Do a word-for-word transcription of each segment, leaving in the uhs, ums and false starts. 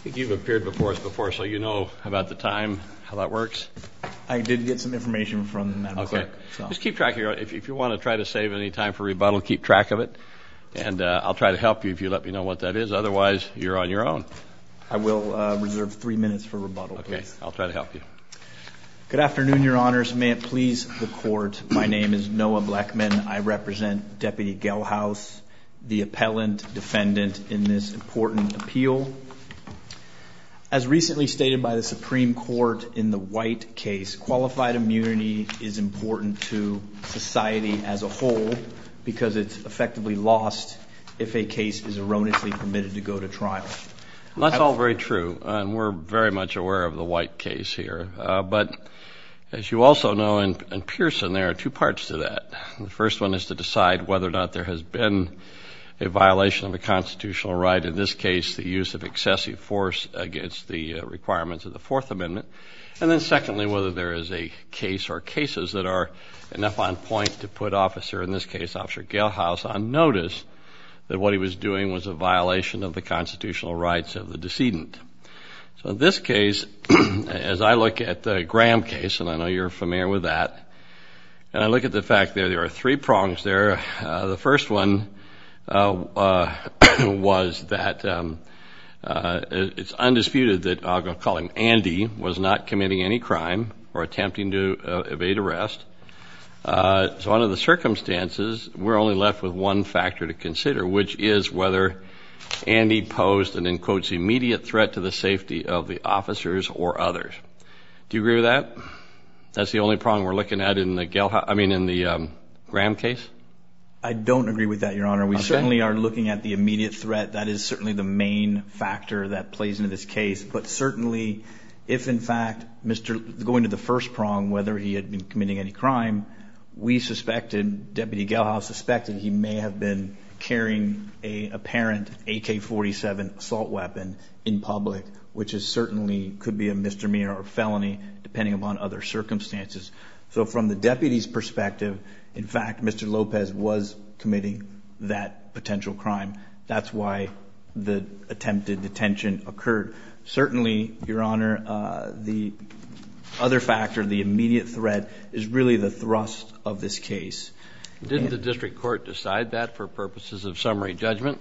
think you've appeared before us before, so you know about the time, how that works. I did get some information from Madam okay. Clerk. So. Just keep track of your, if, if you want to try to save any time for rebuttal, keep track of it. And uh, I'll try to help you if you let me know what that is. Otherwise, you're on your own. I will uh, reserve three minutes for rebuttal, okay. please. I'll try to help you. Good afternoon, Your Honors. May it please the Court. My name is Noah Blackman. I represent Deputy Gelhaus, the appellant defendant in this important appeal. As recently stated by the Supreme Court in the White case, qualified immunity is important to society as a whole because it's effectively lost if a case is erroneously permitted to go to trial. Well, that's all very true, and we're very much aware of the White case here. Uh, but as you also know, in, in Pearson, there are two parts to that. The first one is to decide whether or not there has been a violation of a constitutional right, in this case, the use of excessive force against the uh, requirements of the Fourth Amendment. And then secondly, whether there is a case or cases that are enough on point to put officer, in this case, Officer Gelhaus, on notice that what he was doing was a violation of the constitutional rights of the decedent. So in this case, as I look at the Graham case, and I know you're familiar with that, and I look at the fact that there are three prongs there. Uh, the first one uh, uh, was that um, uh, it's undisputed that, I'll call him Andy, was not committing any crime or attempting to uh, evade arrest. Uh, so under the circumstances, we're only left with one factor to consider, which is whether Andy posed an, in quotes, immediate threat to the safety of the officers or others. Do you agree with that? That's the only prong we're looking at in the Gelhaus, I mean, in the um, Graham case? I don't agree with that, Your Honor. We okay. certainly are looking at the immediate threat. That is certainly the main factor that plays into this case. But certainly, if in fact, Mister going to the first prong, whether he had been committing any crime, we suspected, Deputy Gelhaus suspected he may have been carrying a apparent A K forty-seven assault weapon in public, which is certainly could be a misdemeanor or felony, depending upon other circumstances. So from the deputy's perspective, in fact, Mister Lopez was committing that potential crime. That's why the attempted detention occurred. Certainly, Your Honor, uh, the other factor, the immediate threat, is really the thrust of this case. Didn't the district court decide that for purposes of summary judgment?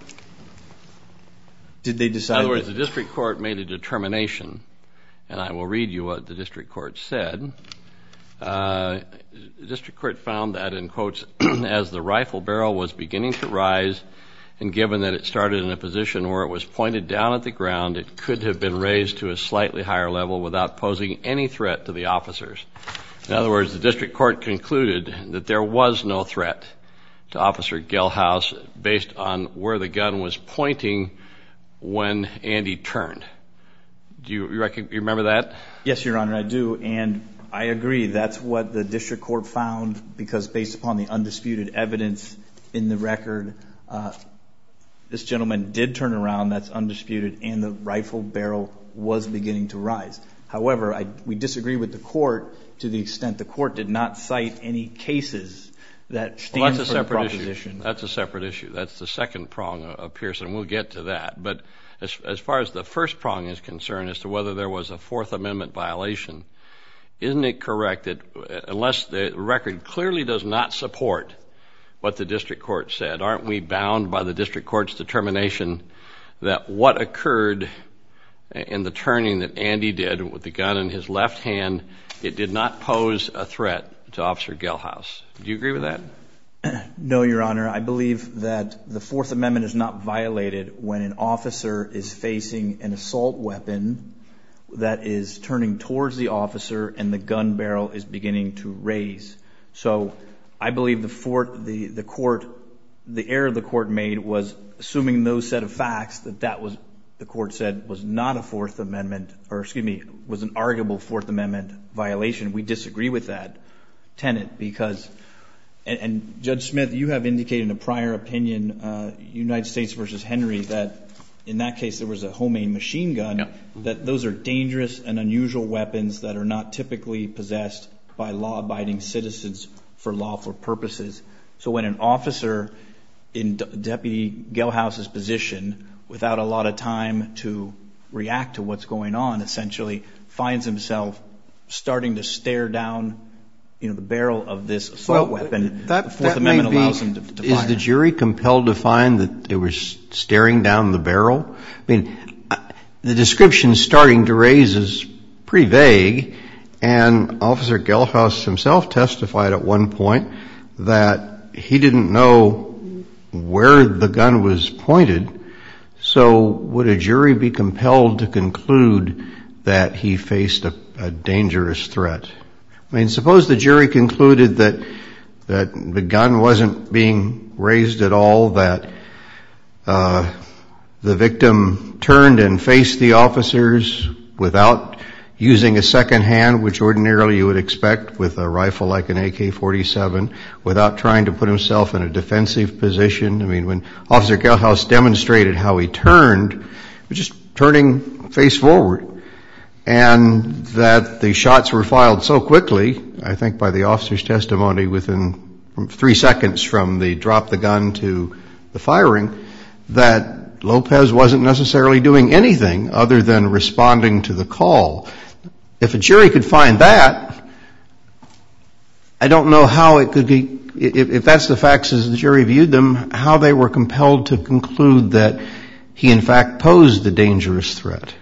Did they decide? In other words, the district court made a determination, and I will read you what the district court said. Uh, the district court found that, in quotes, as the rifle barrel was beginning to rise, and given that it started in a position where it was pointed down at the ground, it could have been raised to a slightly higher level without posing any threat to the officers. In other words, the district court concluded that there was no threat to Officer Gelhaus based on where the gun was pointing when Andy turned. Do you, you, rec- you remember that? Yes, Your Honor, I do. And I agree. That's what the district court found, because based upon the undisputed evidence in the record, uh, this gentleman did turn around, that's undisputed, and the rifle barrel was beginning to rise. However, I, we disagree with the court to the extent the court did not cite any cases that stand well, that's for a the separate proposition. Issue. That's a separate issue. That's the second prong of Pearson. We'll get to that. But as, as far as the first prong is concerned, as to whether there was a Fourth Amendment violation, isn't it correct that unless the record clearly does not support what the district court said, aren't we bound by the district court's determination that what occurred in the turning that Andy did with the gun in his left hand, it did not pose a threat to Officer Gelhaus? Do you agree with that? No, Your Honor. I believe that the Fourth Amendment is not violated when an officer is facing an assault weapon that is turning towards the officer and the gun barrel is beginning to raise. So I believe the, fort, the, the court, the error the court made was assuming those set of facts that that was, the court said, was not a Fourth Amendment, or excuse me, was an arguable Fourth Amendment violation. We disagree with that tenet because, and, and Judge Smith, you have indicated in a prior opinion, uh, United States versus Henry, that in that case there was a homemade machine gun, yep. that those are dangerous and unusual weapons that are not typically possessed by law-abiding citizens for lawful purposes. So when an officer in D- Deputy Gelhaus's position, without a lot of time to react to what's going on, essentially finds himself starting to stare down, you know, the barrel of this assault well, weapon. That, the Fourth that Amendment may be, allows him to, to is fire. the jury compelled to find that they were staring down the barrel? I mean, the description starting to raise is pretty vague, and Officer Gelhaus himself testified at one point that he didn't know where the gun was pointed. So would a jury be compelled to conclude that he faced a, a dangerous threat? I mean, suppose the jury concluded that that the gun wasn't being raised at all, that uh, the victim turned and faced the officers without using a second hand, which ordinarily you would expect with a rifle like an A K forty-seven, without trying to put himself in a defensive position. I mean, when Officer Gelhaus demonstrated how he turned, he was just turning face forward, and that the shots were fired so quickly, I think by the officer's testimony, within three seconds from the drop the gun to the firing, that Lopez wasn't necessarily doing anything other than responding to the call. If a jury could find that, I don't know how it could be, if, if that's the facts as the jury viewed them, how they were compelled to conclude that he in fact posed a dangerous threat.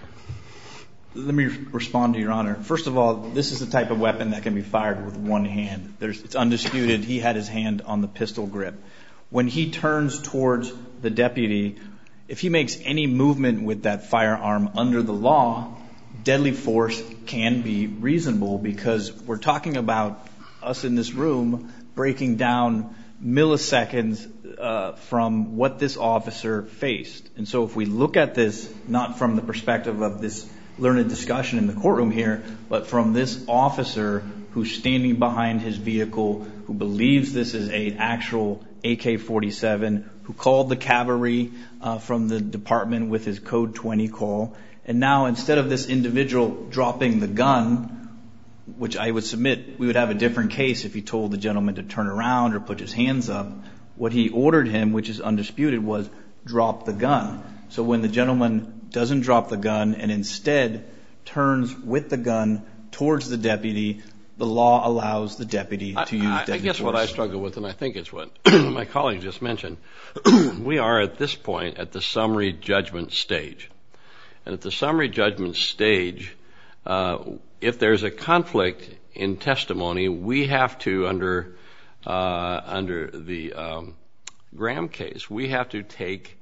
Let me respond to Your Honor. First of all, this is the type of weapon that can be fired with one hand. There's, it's undisputed he had his hand on the pistol grip. When he turns towards the deputy, if he makes any movement with that firearm under the law, deadly force can be reasonable, because we're talking about us in this room breaking down milliseconds uh, from what this officer faced. And so if we look at this not from the perspective of this learned discussion in the courtroom here, but from this officer who's standing behind his vehicle, who believes this is an actual A K forty-seven, who called the cavalry uh, from the department with his code twenty call, and now instead of this individual dropping the gun, which I would submit we would have a different case if he told the gentleman to turn around or put his hands up, what he ordered him, which is undisputed, was drop the gun. So when the gentleman doesn't drop the gun and instead turns with the gun towards the deputy, the law allows the deputy to use deadly force. I guess what I struggle with, and I think it's what my colleague just mentioned, we are at this point at the summary judgment stage. And at the summary judgment stage, uh, if there's a conflict in testimony, we have to, under uh, under the um, Graham case, we have to take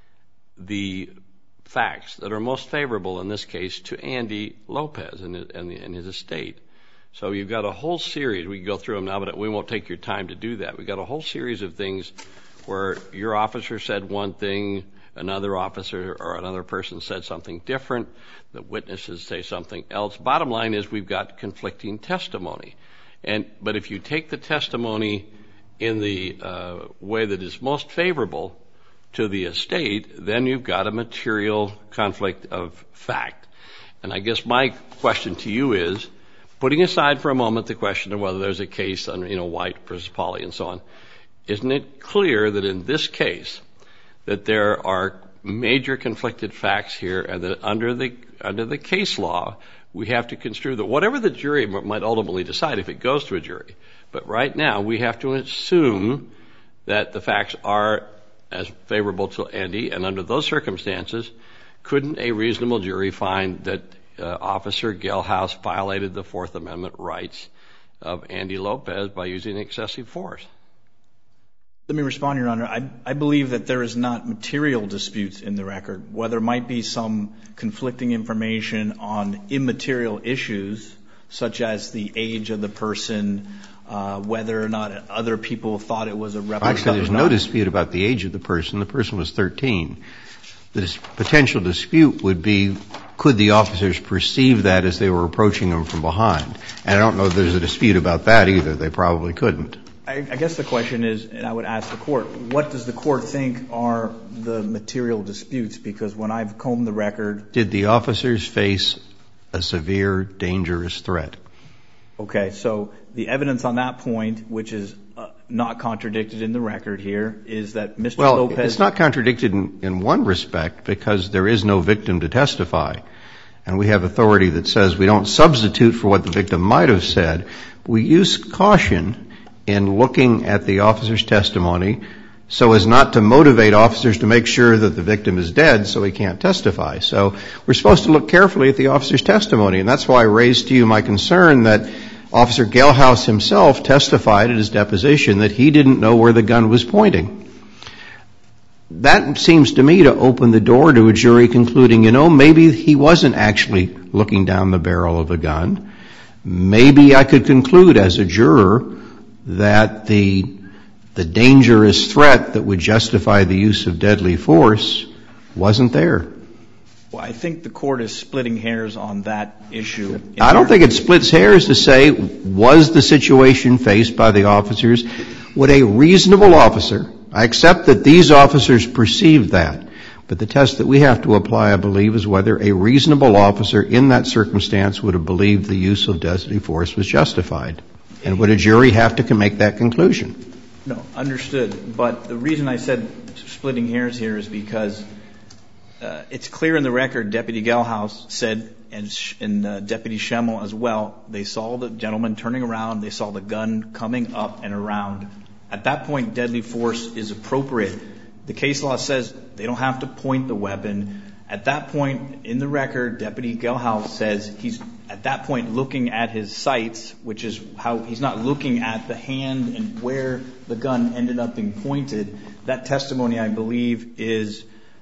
the facts that are most favorable in this case to Andy Lopez and his, and, the, and his estate. So you've got a whole series. We can go through them now, but we won't take your time to do that. We've got a whole series of things where your officer said one thing, another officer or another person said something different, the witnesses say something else. Bottom line is we've got conflicting testimony. And but if you take the testimony in the uh, way that is most favorable to the estate, then you've got a material conflict of fact. And I guess my question to you is, putting aside for a moment the question of whether there's a case under, you know, White versus Pauley and so on, isn't it clear that in this case that there are major conflicted facts here, and that under the under the case law we have to construe that whatever the jury might ultimately decide if it goes to a jury, but right now we have to assume that the facts are as favorable to Andy, and under those circumstances, couldn't a reasonable jury find that uh, Officer Gelhaus violated the Fourth Amendment rights of Andy Lopez by using excessive force? Let me respond, Your Honor. I, I believe that there is not material disputes in the record. Where there might be some conflicting information on immaterial issues, such as the age of the person, uh, whether or not other people thought it was a replica. Actually, there's no dispute about the age of the person. The person was thirteen. The dis- potential dispute would be, could the officers perceive that as they were approaching them from behind? And I don't know if there's a dispute about that either. They probably couldn't. I, I guess the question is, and I would ask the court, what does the court think are the material disputes? Because when I've combed the record... Did the officers face a severe, dangerous threat? Okay, so the evidence on that point, which is uh, not contradicted in the record here is that Mister Well, Lopez... it's not contradicted in, in one respect because there is no victim to testify. And we have authority that says we don't substitute for what the victim might have said. We use caution in looking at the officer's testimony so as not to motivate officers to make sure that the victim is dead so he can't testify. So we're supposed to look carefully at the officer's testimony, and that's why I raised to you my concern that Officer Gelhaus himself testified at his deposition that he didn't know where the gun was pointing. That seems to me to open the door to a jury concluding, you know, maybe he wasn't actually looking down the barrel of a gun. Maybe I could conclude as a juror that the the dangerous threat that would justify the use of deadly force wasn't there. Well, I think the court is splitting hairs on that issue. I don't think it splits hairs to say, was the situation faced by the officers, would a reasonable officer, I accept that these officers perceived that, but the test that we have to apply, I believe, is whether a reasonable officer in that circumstance would have believed the use of deadly force was justified. And would a jury have to make that conclusion? No, understood. But the reason I said splitting hairs here is because uh, it's clear in the record, Deputy Gelhaus said, and, and uh, Deputy Schemmel as well, they saw the gentleman turning around, they saw the gun coming up and around. At that point, deadly force is appropriate. The case law says they don't have to point the weapon. At that point in the record, Deputy Gelhaus says he's at that point looking at his sights, which is how he's not looking at the hand and where the gun ended up being pointed. That testimony, I believe, is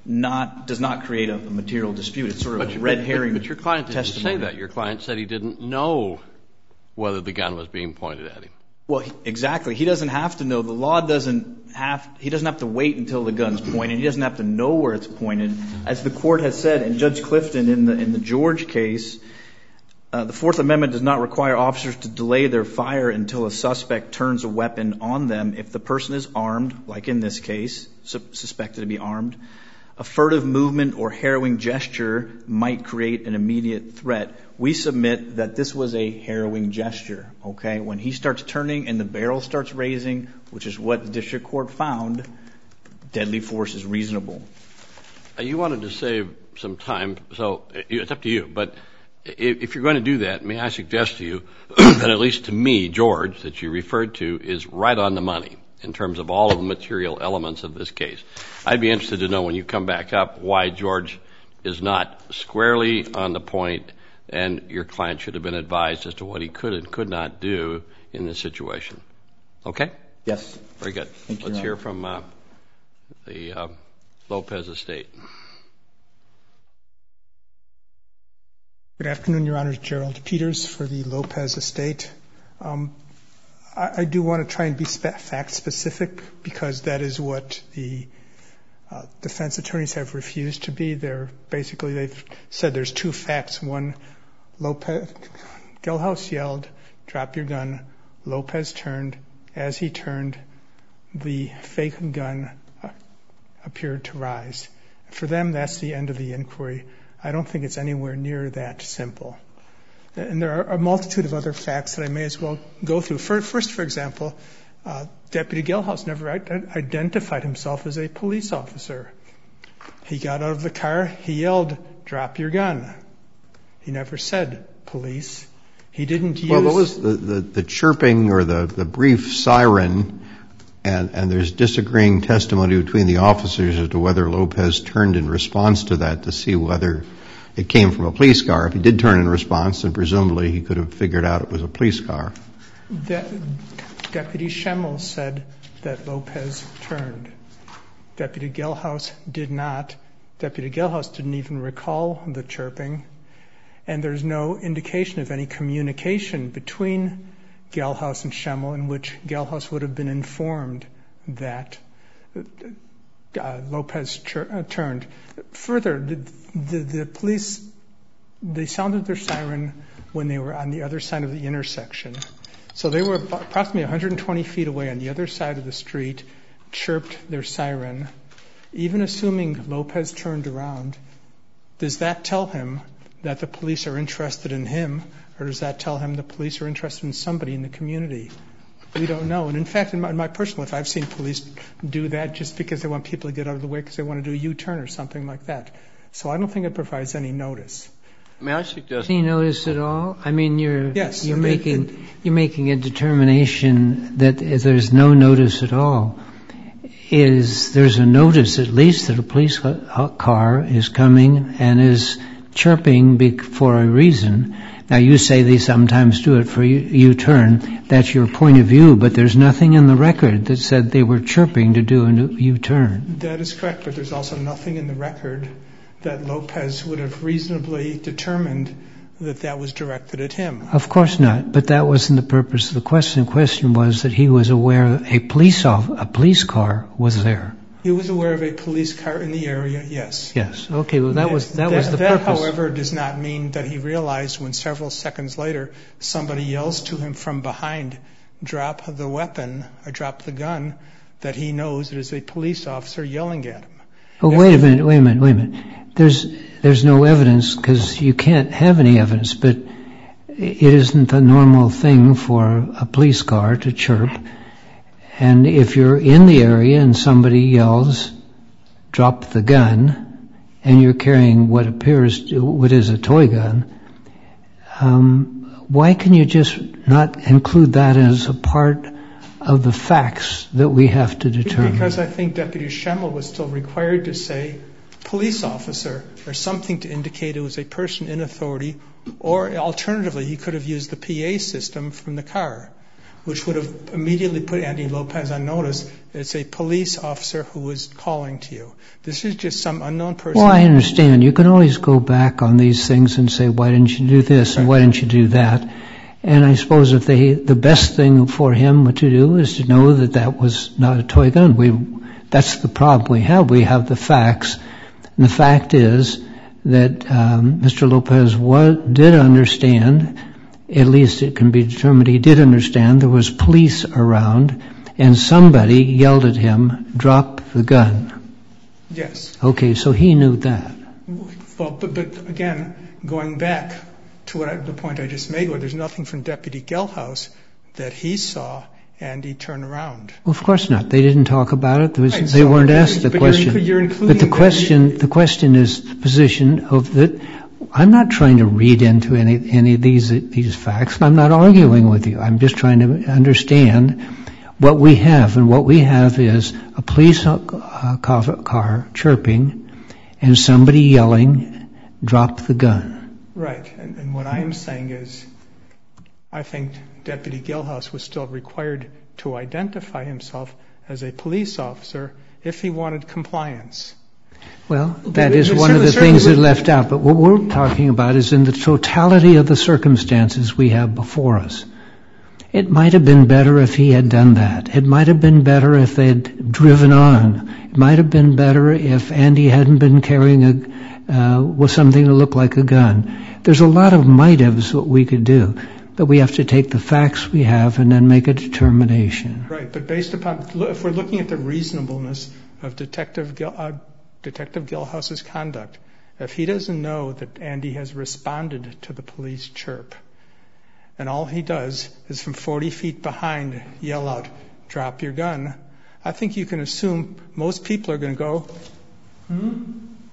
not does not create a, a material dispute. It's sort of but a red herring But, but your client didn't testimony. say that. Your client said he didn't know whether the gun was being pointed at him. Well, he, exactly. He doesn't have to know. The law doesn't have, he doesn't have to wait until the gun's pointed. He doesn't have to know where it's pointed. As the court has said, and Judge Clifton in the, in the George case, uh, the Fourth Amendment does not require officers to delay their fire until a suspect turns a weapon on them if the person is armed, like in this case, su- suspected to be armed. A furtive movement or harrowing gesture might create an immediate threat. We submit that this was a harrowing gesture, okay? When he starts turning and the barrel starts raising, which is what the district court found, deadly force is reasonable. You wanted to save some time, so it's up to you. But if you're going to do that, may I suggest to you that at least to me, George, that you referred to, is right on the money in terms of all of the material elements of this case. I'd be interested to know when you come back up why George is not squarely on the point and your client should have been advised as to what he could and could not do in this situation. Okay? Yes. Very good. Thank you, Let's Your hear Honor. from uh, the uh, Lopez estate. Good afternoon, Your Honors. Gerald Peters for the Lopez estate. Um, I, I do want to try and be spe- fact-specific because that is what the uh, defense attorneys have refused to be. They're basically, they've said there's two facts. One, Lopez, Gelhaus yelled, "Drop your gun." Lopez turned. As he turned, the fake gun uh, appeared to rise. For them, that's the end of the inquiry. I don't think it's anywhere near that simple. And there are a multitude of other facts that I may as well go through. First, for example, uh, Deputy Gelhaus never identified himself as a police officer. He got out of the car, he yelled, "Drop your gun." He never said police. He didn't use... Well, there was the, the, the chirping or the, the brief siren, and, and there's disagreeing testimony between the officers as to whether Lopez turned in response to that to see whether it came from a police car. If he did turn in response, then presumably he could have figured out it was a police car. De- Deputy Schemmel said that Lopez turned. Deputy Gelhaus did not. Deputy Gelhaus didn't even recall the chirping. And there's no indication of any communication between Gelhaus and Schemmel in which Gelhaus would have been informed that uh, Lopez tur- uh, turned. Further, the, the, the police, they sounded their siren when they were on the other side of the intersection. So they were approximately one hundred twenty feet away on the other side of the street, chirped their siren. Even assuming Lopez turned around, does that tell him that the police are interested in him, or does that tell him the police are interested in somebody in the community? We don't know. And in fact, in my, in my personal life, I've seen police do that just because they want people to get out of the way because they want to do a U-turn or something like that. So I don't think it provides any notice. May I suggest? Any notice at all? I mean, you're yes, you're it, making it, you're making a determination that there's no notice at all. Is there's a notice at least that a police car is coming and is chirping for a reason? Now, you say they sometimes do it for U-turn. That's your point of view, but there's nothing in the record that said they were chirping to do a U-turn. That is correct, but there's also nothing in the record that Lopez would have reasonably determined that that was directed at him. Of course not, but that wasn't the purpose of the question. The question was that he was aware a police off, a police car was there. He was aware of a police car in the area, yes. Yes. Okay, well, that was that, that was the that, purpose. That, however, does not mean that he realized when several seconds later somebody yells to him from behind, drop the weapon or drop the gun, that he knows it is a police officer yelling at him. Oh, if wait a minute, wait a minute, wait a minute. There's there's no evidence because you can't have any evidence, but it isn't the normal thing for a police car to chirp. And if you're in the area and somebody yells, drop the gun, and you're carrying what appears to, what is a toy gun, um, why can you just not include that as a part of the facts that we have to determine? Because I think Deputy Schemmel was still required to say police officer or something to indicate it was a person in authority, or alternatively he could have used the P A system from the car, which would have immediately put Andy Lopez on notice. It's a police officer who is calling to you. This is just some unknown person. Well, I understand. You can always go back on these things and say, why didn't you do this and why didn't you do that? And I suppose if they, the best thing for him to do is to know that that was not a toy gun. We, that's the problem we have. We have the facts. And the fact is that um, Mister Lopez was, did understand, at least it can be determined he did understand, there was police around and somebody yelled at him, drop the gun. Yes. Okay, so he knew that. Well, but, but again, going back to what I, the point I just made, where there's nothing from Deputy Gelhaus that he saw Andy turn around. Well, of course not. They didn't talk about it. Was, right, they so weren't asked the question. You're, you're but the question, the question is the position of the. I'm not trying to read into any any of these these facts. I'm not arguing with you. I'm just trying to understand what we have, and what we have is a police uh, car, car chirping and somebody yelling, "Drop the gun." Right, and, and what I am saying is, I think Deputy Gelhaus was still required to identify himself as a police officer if he wanted compliance. Well, that is one of the things that left out. But what we're talking about is in the totality of the circumstances we have before us. It might have been better if he had done that. It might have been better if they had driven on. It might have been better if Andy hadn't been carrying a uh, with something that looked like a gun. There's a lot of might-haves what we could do. But we have to take the facts we have and then make a determination. Right, but based upon, if we're looking at the reasonableness of Detective Gil, uh, Detective Gelhaus's conduct, if he doesn't know that Andy has responded to the police chirp, and all he does is from forty feet behind yell out, "Drop your gun," I think you can assume most people are going to go, hmm?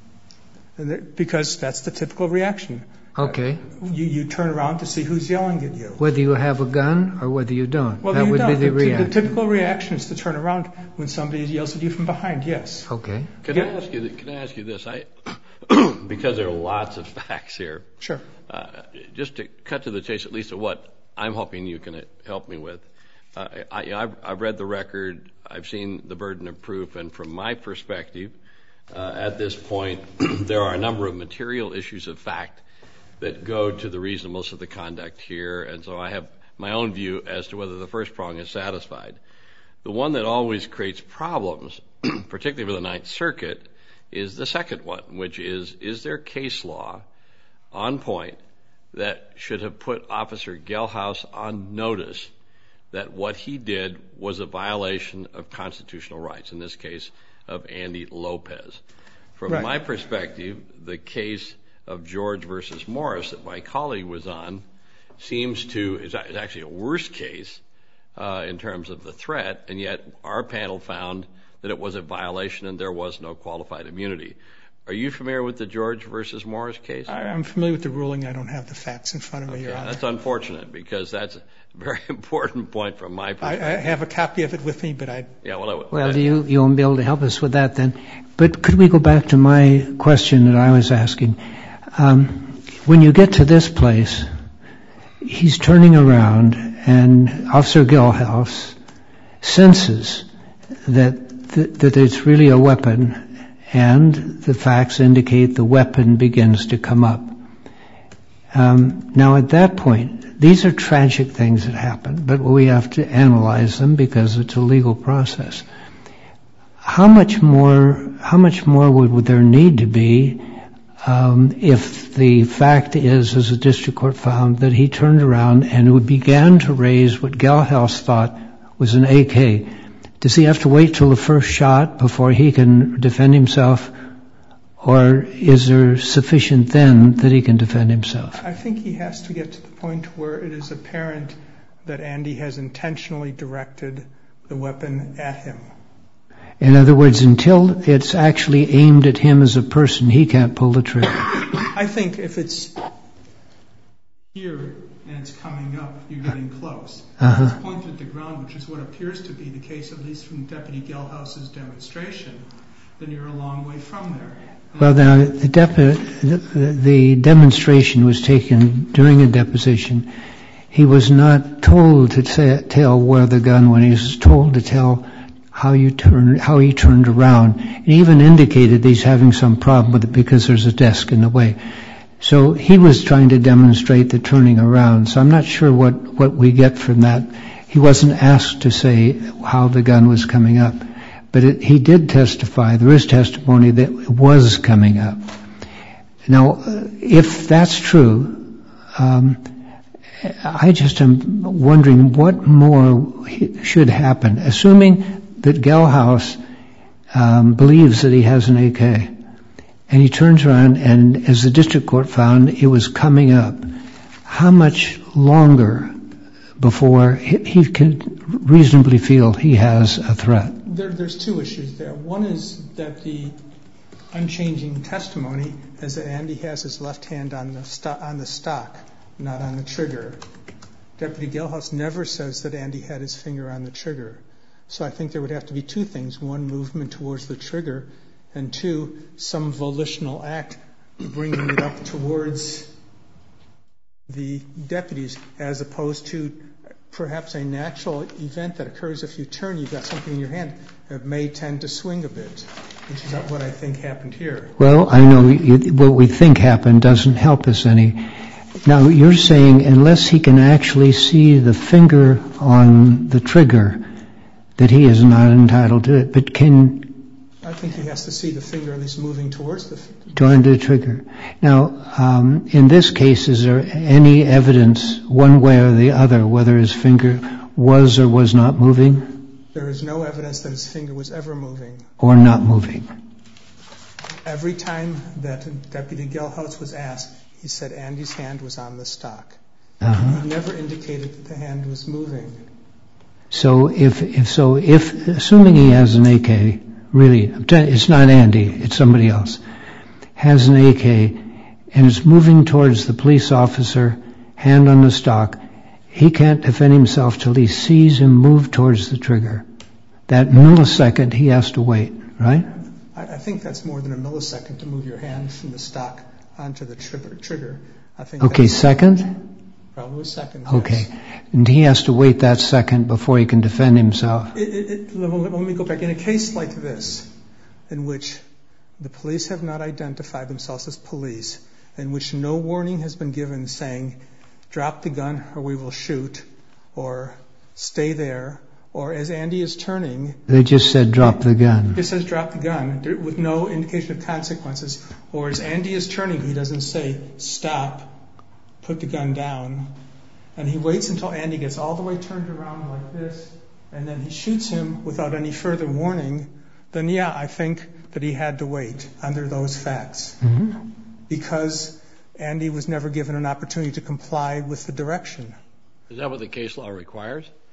And because that's the typical reaction. Okay. You, you turn around to see who's yelling at you. Whether you have a gun or whether you don't. Well, that you would don't. be the, the reaction. The typical reaction is to turn around when somebody yells at you from behind, yes. Okay. Can I ask you, can I ask you this? I, because there are lots of facts here. Sure. Uh, just to cut to the chase, at least of what I'm hoping you can help me with. Uh, I, I've, I've read the record. I've seen the burden of proof. And from my perspective, uh, at this point, there are a number of material issues of fact that go to the reasonableness of the conduct here. And so I have my own view as to whether the first prong is satisfied. The one that always creates problems, particularly for the Ninth Circuit, is the second one, which is, is there case law on point that should have put Officer Gelhaus on notice that what he did was a violation of constitutional rights, in this case of Andy Lopez? From right. my perspective, the case of George versus Morris that my colleague was on seems to, is actually a worse case uh, in terms of the threat, and yet our panel found that it was a violation and there was no qualified immunity. Are you familiar with the George versus Morris case? I, I'm familiar with the ruling. I don't have the facts in front of me, okay, Your Honor. That's unfortunate, because that's a very important point from my perspective. I, I have a copy of it with me, but I... Yeah, well, I, well, you, you won't be able to help us with that then. But could we go back to my question that I was asking? Um, when you get to this place, he's turning around, and Officer Gilhouse senses that, that, that it's really a weapon, and the facts indicate the weapon begins to come up. Um, now, at that point, these are tragic things that happen, but we have to analyze them because it's a legal process. How much more, how much more would, would there need to be um, if the fact is, as the district court found, that he turned around and began to raise what Gilhouse thought was an A K? Does he have to wait till the first shot before he can defend himself? Or is there sufficient then that he can defend himself? I think he has to get to the point where it is apparent that Andy has intentionally directed the weapon at him. In other words, until it's actually aimed at him as a person, he can't pull the trigger. I think if it's here and it's coming up, you're getting close. Uh-huh. If it's pointed at the ground, which is what appears to be the case, at least from Deputy Gilhouse's demonstration, then you're a long way from there. Well, now, the, depo- the, the demonstration was taken during a deposition. He was not told to say, tell where the gun went. He was told to tell how you turned, how he turned around. He even indicated that he's having some problem with it because there's a desk in the way. So he was trying to demonstrate the turning around. So I'm not sure what, what we get from that. He wasn't asked to say how the gun was coming up. But it, he did testify, there is testimony that it was coming up. Now, if that's true, um, I just am wondering what more should happen. Assuming that Gilhouse um, believes that he has an A K, and he turns around and, as the district court found, it was coming up, how much longer before he, he can reasonably feel he has a threat? There, there's two issues there. One is that the unchanging testimony is that Andy has his left hand on the, sto- on the stock, not on the trigger. Deputy Gilhouse never says that Andy had his finger on the trigger. So I think there would have to be two things. One, movement towards the trigger, and two, some volitional act bringing it up towards the deputies, as opposed to perhaps a natural event that occurs if you turn, you've got something in your hand that may tend to swing a bit, which is what I think happened here. Well, I know you, what we think happened doesn't help us any. Now, you're saying unless he can actually see the finger on the trigger, that he is not entitled to it. But can... I think he has to see the finger at least moving towards the... Toward the trigger. Now, um, in this case, is there any evidence one way or the other whether his finger was or was not moving? There is no evidence that his finger was ever moving. Or not moving. Every time that Deputy Gilhouse was asked, he said Andy's hand was on the stock. Uh-huh. He never indicated that the hand was moving. So if, if so, if assuming he has an A K, really, it's not Andy, it's somebody else, has an A K and is moving towards the police officer, hand on the stock, he can't defend himself till he sees him move towards the trigger. That millisecond, he has to wait, right? I, I think that's more than a millisecond to move your hand from the stock onto the trigger. trigger. I think okay, second? Probably a second, okay. Yes. And he has to wait that second before he can defend himself. It, it, it, let, let me go back. In a case like this, in which the police have not identified themselves as police, in which no warning has been given saying, drop the gun or we will shoot, or stay there, or as Andy is turning... They just said drop the gun. It says drop the gun with no indication of consequences. Or as Andy is turning, he doesn't say stop, put the gun down, and he waits until Andy gets all the way turned around like this, and then he shoots him without any further warning, then yeah, I think that he had to wait under those facts. Mm-hmm. Because Andy was never given an opportunity to comply with the direction. Is that what the case law requires?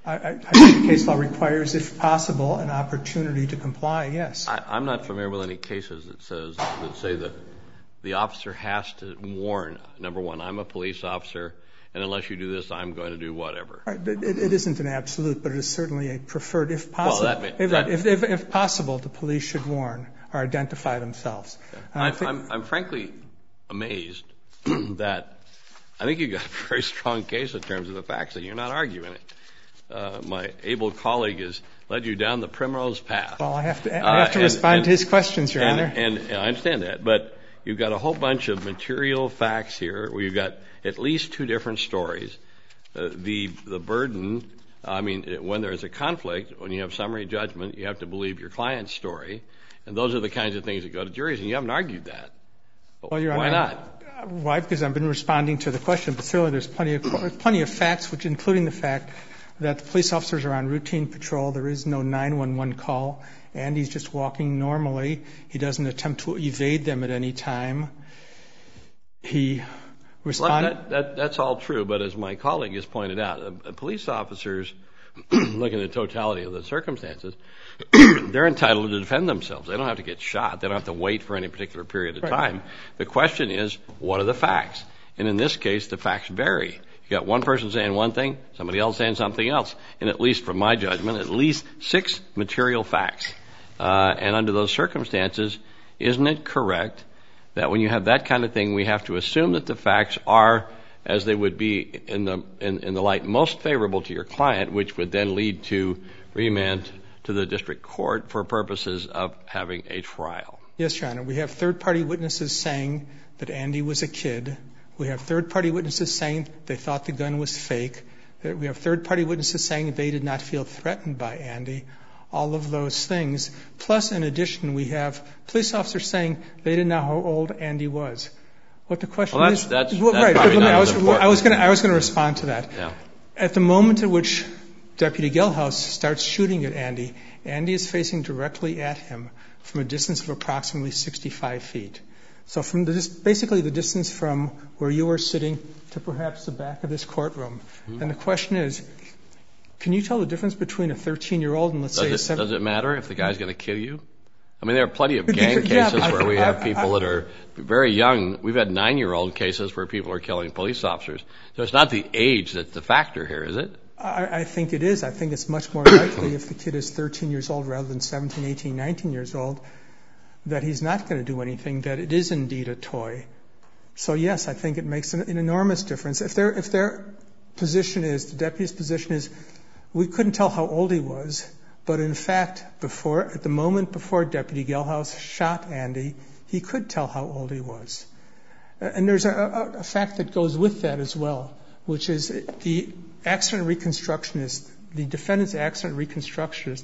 I, I think the case law requires, if possible, an opportunity to comply, yes. I, I'm not familiar with any cases that says that say that the officer has to warn, number one, I'm a police officer, and unless you do this, I'm going to do whatever. Right, but it, it isn't an absolute, but it is certainly a preferred, if possible. Well, that may, if, that, if, if, if possible, the police should warn or identify themselves. Yeah. I'm, think, I'm, I'm frankly amazed that I think you've got a very strong case in terms of the facts, and you're not arguing it. Uh, my able colleague has led you down the primrose path. Well, I have to, I have to uh, and, respond and, to his questions, Your and, Honor. And, and I understand that, but you've got a whole bunch of material facts here where you've got at least two different stories. Uh, the the burden, I mean, when there's a conflict, when you have summary judgment, you have to believe your client's story, and those are the kinds of things that go to juries, and you haven't argued that. Well, Your Why Honor, not? Why? Because I've been responding to the question, but certainly there's plenty of plenty of facts, which including the fact that the police officers are on routine patrol. There is no nine one one call, and he's just walking normally. He doesn't attempt to evade them at any time. He responded. Well, that, that, that's all true, but as my colleague has pointed out, uh, police officers, looking at the totality of the circumstances, they're entitled to defend themselves. They don't have to get shot. They don't have to wait for any particular period of right. time. The question is, what are the facts? And in this case, the facts vary. You got one person saying one thing, somebody else saying something else, and at least from my judgment, at least six material facts. Uh, and under those circumstances, isn't it correct that when you have that kind of thing, we have to assume that the facts are as they would be in the in, in the light most favorable to your client, which would then lead to remand to the district court for purposes of having a trial? Yes, Your Honor. We have third-party witnesses saying that Andy was a kid. We have third-party witnesses saying they thought the gun was fake. We have third-party witnesses saying they did not feel threatened by Andy. All of those things. Plus, in addition, we have police officers saying they didn't know how old Andy was. What the question well, that's, is... That's, well, that's right, probably but not I was, as important. I was going to I was going to respond to that. Yeah. At the moment at which Deputy Gelhaus starts shooting at Andy, Andy is facing directly at him from a distance of approximately sixty-five feet. So from the, basically the distance from where you were sitting to perhaps the back of this courtroom. Mm-hmm. And the question is, can you tell the difference between a thirteen-year-old and, let's does say, it, a seven... Does it matter if the guy's going to kill you? I mean, there are plenty of Because, gang yeah, cases I, where we I, have people I, that are very young. We've had nine-year-old cases where people are killing police officers. So it's not the age that's the factor here, is it? I, I think it is. I think it's much more likely if the kid is thirteen years old rather than seventeen, eighteen, nineteen years old that he's not going to do anything, that it is indeed a toy. So, yes, I think it makes an, an enormous difference. If their, if their position is, the deputy's position is, we couldn't tell how old he was, but in fact, before, at the moment before Deputy Gelhaus shot Andy, he could tell how old he was. And there's a, a, a fact that goes with that as well, which is the accident reconstructionist, the defendant's accident reconstructionist,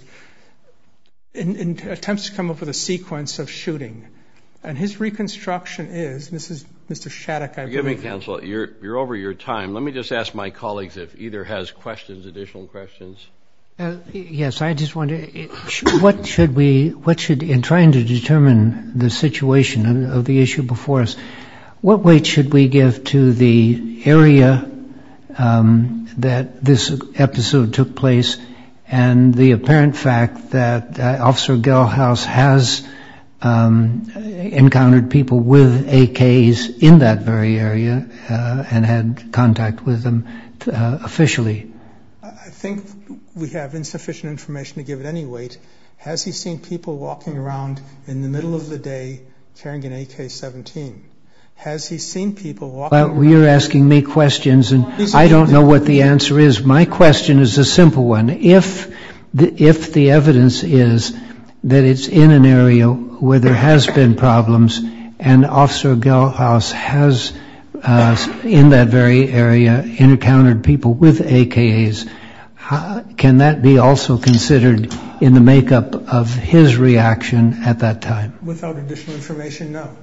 in, in attempts to come up with a sequence of shooting. And his reconstruction is, this is Mister Shattuck, I Forgive believe. me, counsel, you're, you're over your time. Let me just ask my colleagues if either has questions, additional questions. Uh, yes, I just wonder, what should we, what should, in trying to determine the situation of, of the issue before us, what weight should we give to the area um, that this episode took place and the apparent fact that uh, Officer Gelhaus has um, encountered people with A Ks in that very area uh, and had contact with them uh, officially? I think we have insufficient information to give it any weight. Has he seen people walking around in the middle of the day carrying an A K seventeen? Has he seen people walking well, around? Well, you're asking me questions, and I don't know what the answer is. My question is a simple one. If the, if the evidence is that it's in an area where there has been problems and Officer Gelhaus has, uh, in that very area, encountered people with A Ks, how, can that be also considered in the makeup of his reaction at that time? Without additional information, no.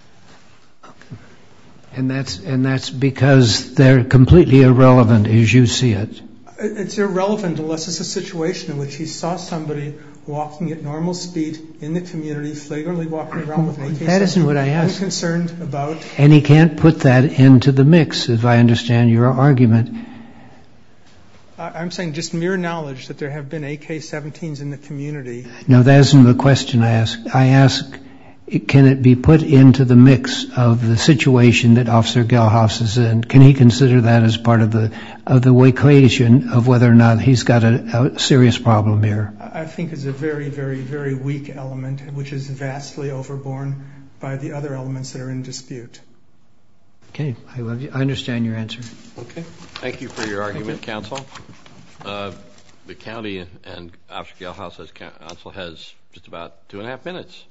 And that's and that's because they're completely irrelevant as you see it. It's irrelevant unless it's a situation in which he saw somebody walking at normal speed in the community, flagrantly walking around with an A K seventeen. That isn't what I asked. I'm concerned about. And he can't put that into the mix, if I understand your argument. I'm saying just mere knowledge that there have been A K seventeens in the community. No, that isn't the question I ask. I ask, can it be put into the mix of the situation that Officer Gelhaus is in? Can he consider that as part of the of the equation of whether or not he's got a, a serious problem here? I think it's a very, very, very weak element, which is vastly overborne by the other elements that are in dispute. Okay, I, love you. I understand your answer. Okay, thank you for your argument, counsel. Uh, the county and Officer Gelhaus' counsel has just about two and a half minutes.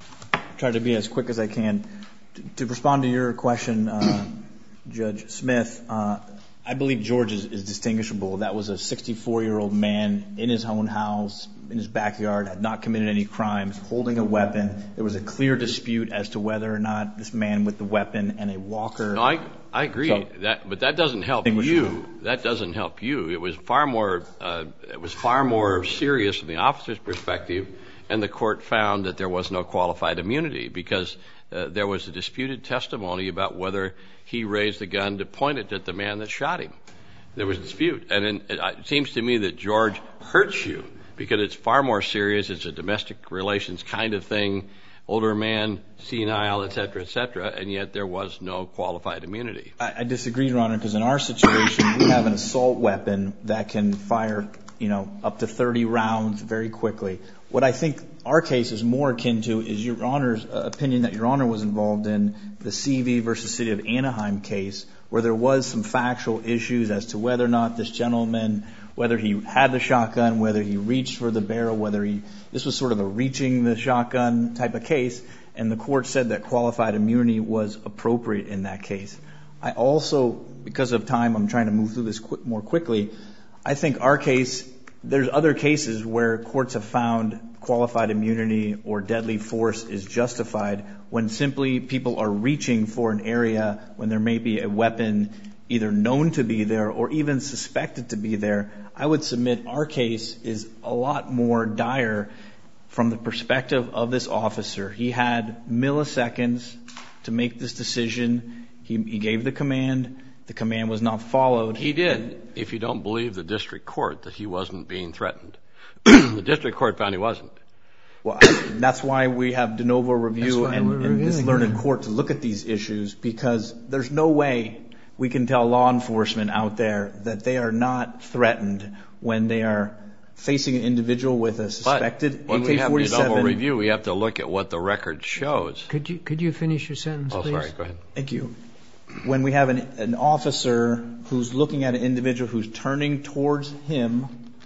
Try to be as quick as I can. To, to respond to your question, uh, Judge Smith, uh, I believe George is, is distinguishable. That was a sixty-four-year-old man in his own house, in his backyard, had not committed any crimes, holding a weapon. There was a clear dispute as to whether or not this man with the weapon and a walker. No, I I agree, so, that, but that doesn't help you. That doesn't help you. It was far more uh, it was far more serious from the officer's perspective, and the court found that there was no qualified immunity because uh, there was a disputed testimony about whether he raised the gun to point it at the man that shot him. There was a dispute, and in, it, it seems to me that George hurts you because it's far more serious. It's a domestic relations kind of thing, older man, senile, et cetera, et cetera, and yet there was no qualified immunity. I, I disagree, Your Honor, because in our situation, we have an assault weapon that can fire, you know, up to thirty rounds very quickly. What I think our case is more akin to is Your Honor's uh, opinion that Your Honor was involved in the C V versus City of Anaheim case, where there was some factual issues as to whether or not this gentleman, whether he had the shotgun, whether he reached for the barrel, whether he, this was sort of a reaching the shotgun type of case, and the court said that qualified immunity was appropriate in that case. I also, because of time, I'm trying to move through this quick, more quickly. I think our case, there's other cases where courts have found qualified immunity or deadly force is justified when simply people are reaching for an area when there may be a weapon either known to be there or even suspected to be there. I would submit our case is a lot more dire from the perspective of this officer. He had milliseconds to make this decision. He, he gave the command. The command was not followed. He did, if you don't believe the district court that he wasn't being threatened. The district court found he wasn't. Well, that's why we have de novo review and, and this learned court to look at these issues, because there's no way we can tell law enforcement out there that they are not threatened when they are facing an individual with a suspected but when A K forty-seven. we have de novo review, we have to look at what the record shows. Could you could you finish your sentence, oh, please? Oh, sorry. Go ahead. Thank you. When we have an, an officer who's looking at an individual who's turning towards him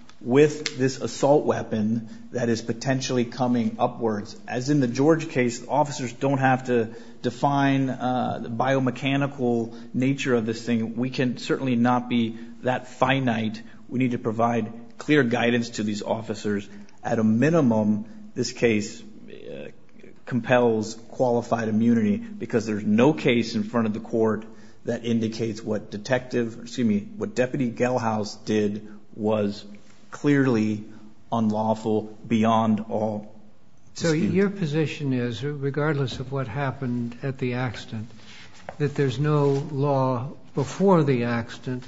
with this assault weapon that is potentially coming upwards, as in the George case, officers don't have to define uh, the biomechanical nature of this thing. We can certainly not be that finite. We need to provide clear guidance to these officers. At a minimum, this case uh, compels qualified immunity because there's no case in front of the court that indicates what detective, excuse me, what Deputy Gelhaus did was clearly unlawful beyond all dispute. So your position is, regardless of what happened at the accident, that there's no law before the accident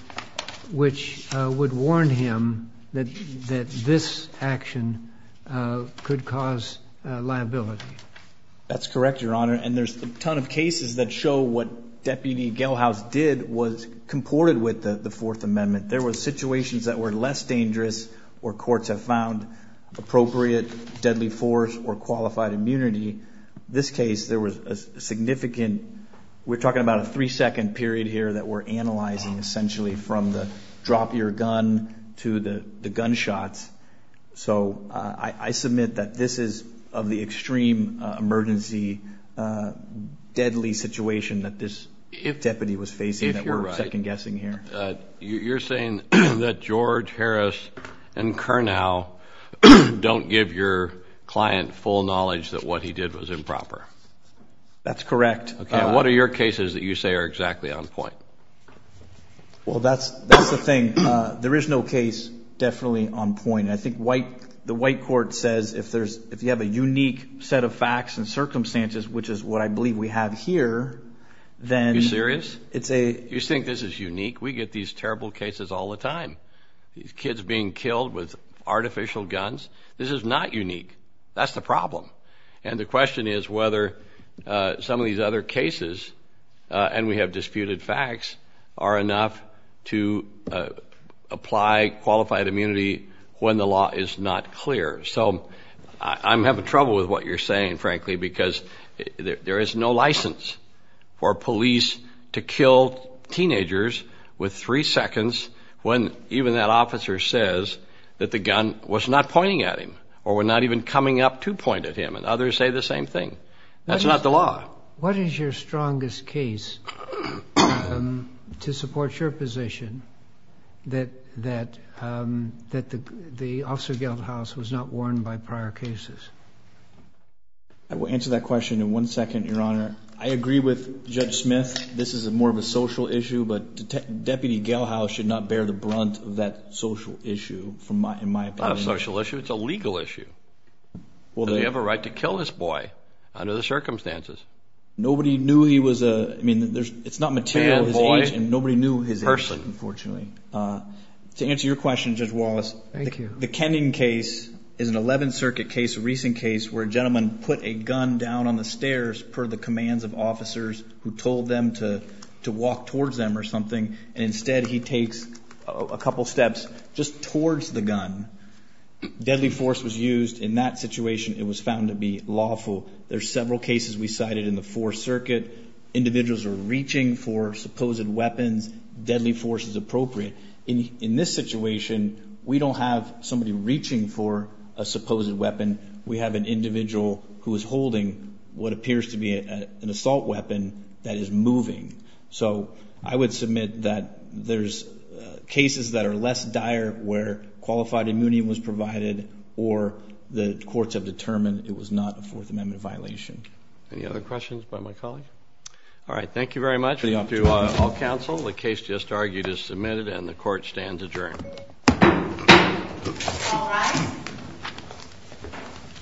which uh, would warn him that that this action uh, could cause uh, liability. That's correct, Your Honor. And there's a ton of cases that show what Deputy Gelhaus did was comported with the, the Fourth Amendment. There were situations that were less dangerous where courts have found appropriate deadly force or qualified immunity. This case, there was a significant, we're talking about a three-second period here that we're analyzing essentially from the drop your gun to the, the gunshots. So uh, I, I submit that this is of the extreme uh, emergency, uh, deadly situation that this if, deputy was facing that we're right, second-guessing here. Uh, you're saying that George, Harris, and Curnow don't give your client full knowledge that what he did was improper. That's correct. Okay. Uh, what are your cases that you say are exactly on point? Well, that's that's the thing. Uh, there is no case definitely on point. I think White, the White court says if there's if you have a unique set of facts and circumstances, which is what I believe we have here, then you serious? It's a. You think this is unique? We get these terrible cases all the time. these kids being killed with artificial guns. This is not unique. That's the problem. And the question is whether uh, some of these other cases, uh, and we have disputed facts, are enough to uh, apply qualified immunity when the law is not clear. So I, I'm having trouble with what you're saying, frankly, because there, there is no license for police to kill teenagers with three seconds when even that officer says that the gun was not pointing at him or were not even coming up to point at him, and others say the same thing. That's is, not the law. What is your strongest case um, to support your position that that um, that the the Officer Geldhaus was not warned by prior cases? I will answer that question in one second, Your Honor. I agree with Judge Smith. This is a more of a social issue, but Det- Deputy Geldhaus should not bear the brunt of that social issue, from my, in my opinion. Not a social issue. It's a legal issue. Well, Does he have a right to kill this boy under the circumstances? Nobody knew he was a, I mean, there's, it's not material, Man, his boy, age, and nobody knew his person. age, unfortunately. Uh, to answer your question, Judge Wallace, Thank the, you. the Kenning case is an eleventh Circuit case, a recent case, where a gentleman put a gun down on the stairs per the commands of officers who told them to, to walk towards them or something, and instead he takes a, a couple steps just towards the gun. Deadly force was used. In that situation, it was found to be lawful. There's several cases we cited in the Fourth Circuit. Individuals are reaching for supposed weapons. Deadly force is appropriate. In, in this situation, we don't have somebody reaching for a supposed weapon. We have an individual who is holding what appears to be a, an assault weapon that is moving. So I would submit that there's uh, cases that are less dire where qualified immunity was provided or the courts have determined it was not a Fourth Amendment violation. Any other questions by my colleague? All right. Thank you very much To to uh, all counsel. The case just argued is submitted and the court stands adjourned. All right.